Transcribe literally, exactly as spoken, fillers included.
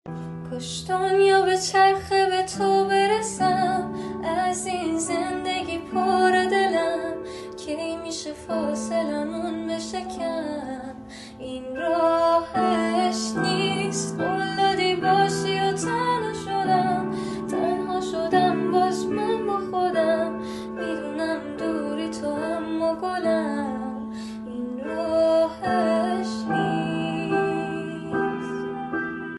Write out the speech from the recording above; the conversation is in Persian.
کاش دنیا به چرخه به تو برسم از این زندگی